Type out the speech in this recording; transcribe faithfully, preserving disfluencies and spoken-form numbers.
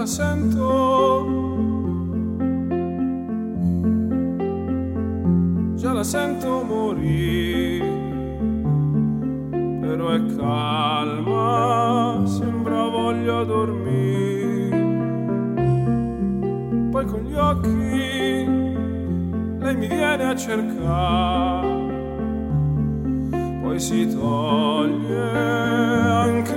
sento, già la sento morire, però è calma, sembra voglia dormire. Poi con gli occhi lei mi viene a cercare, poi si toglie anche